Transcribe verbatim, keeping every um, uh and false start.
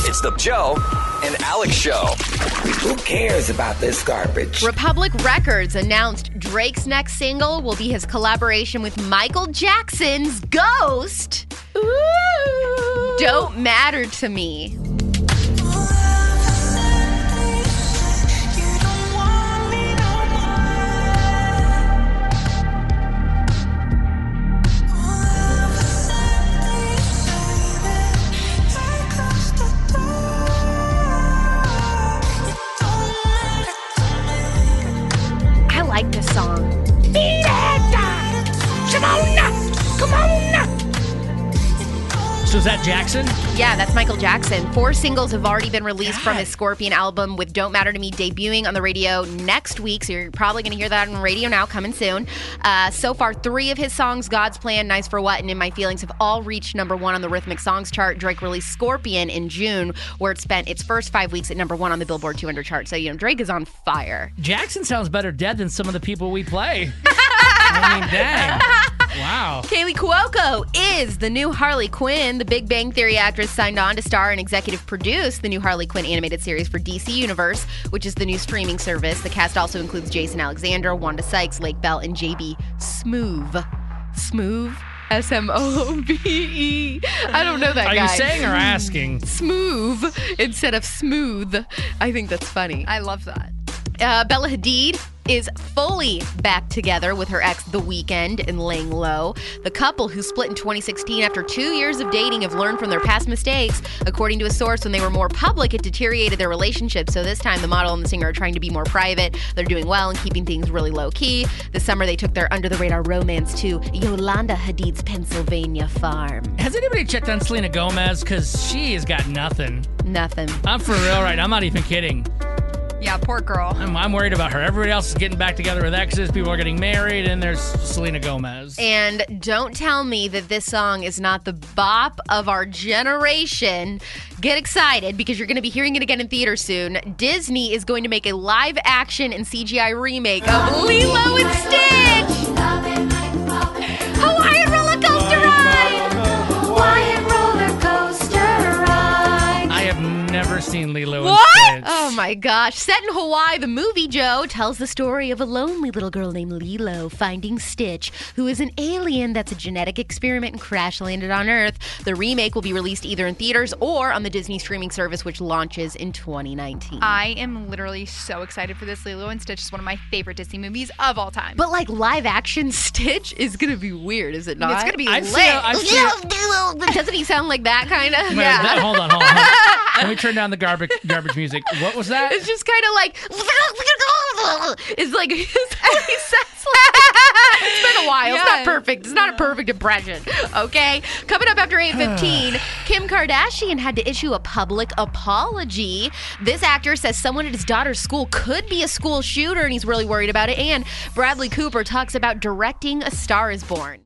It's the Joe and Alex Show. Who cares about this garbage? Republic Records announced Drake's next single will be his collaboration with Michael Jackson's Ghost. Ooh. Don't Matter to Me. I like this song. Come on, come on. So is that Jackson? Yeah, that's Michael Jackson. Four singles have already been released God. from his Scorpion album, with Don't Matter to Me debuting on the radio next week. So you're probably going to hear that on radio now, coming soon. Uh, so far, three of his songs, God's Plan, Nice for What, and In My Feelings, have all reached number one on the Rhythmic Songs chart. Drake released Scorpion in June, where it spent its first five weeks at number one on the Billboard two hundred chart. So, you know, Drake is on fire. Jackson sounds better dead than some of the people we play. I mean, dang. Wow. Kaylee Cuoco is the new Harley Quinn. The Big Bang Theory actress signed on to star and executive produce the new Harley Quinn animated series for D C Universe, which is the new streaming service. The cast also includes Jason Alexander, Wanda Sykes, Lake Bell, and J B Smoove. Smoove? S M O V E. I don't know that Are guy. Are you saying or asking? Smoove instead of smooth. I think that's funny. I love that. Uh, Bella Hadid is fully back together with her ex The Weeknd and laying low. The couple, who split in twenty sixteen after two years of dating, have learned from their past mistakes. According to a source, when they were more public, it deteriorated their relationship. So this time, the model and the singer are trying to be more private. They're doing well and keeping things really low-key. This summer, they took their under-the-radar romance to Yolanda Hadid's Pennsylvania farm. Has anybody checked on Selena Gomez? Because she has got nothing. Nothing. I'm for real, right? I'm not even kidding. Yeah, poor girl. I'm, I'm worried about her. Everybody else is getting back together with exes. People are getting married, and there's Selena Gomez. And don't tell me that this song is not the bop of our generation. Get excited, because you're going to be hearing it again in theaters soon. Disney is going to make a live-action and C G I remake of Lilo and Stitch. Hawaiian roller coaster ride. Hawaiian roller coaster ride. I have never seen Lilo What? and Stitch. Oh my gosh. Set in Hawaii, the movie, Joe, tells the story of a lonely little girl named Lilo finding Stitch, who is an alien that's a genetic experiment and crash landed on Earth. The remake will be released either in theaters or on the Disney streaming service, which launches in twenty nineteen. I am literally so excited for this. Lilo and Stitch is one of my favorite Disney movies of all time. But like live action Stitch is going to be weird, is it not? It's going to be I lit. feel, I feel, Doesn't he sound like that kind of? Wait, Yeah. that- hold on, hold on. Hold on. Let me turn down the garbage garbage music. What was that? It's just kind of like, it's like, it's what he sounds like. It's been a while. It's not Yeah. perfect. It's not a perfect impression. Okay? Coming up after eight fifteen, Kim Kardashian had to issue a public apology. This actor says someone at his daughter's school could be a school shooter, and he's really worried about it. And Bradley Cooper talks about directing A Star Is Born.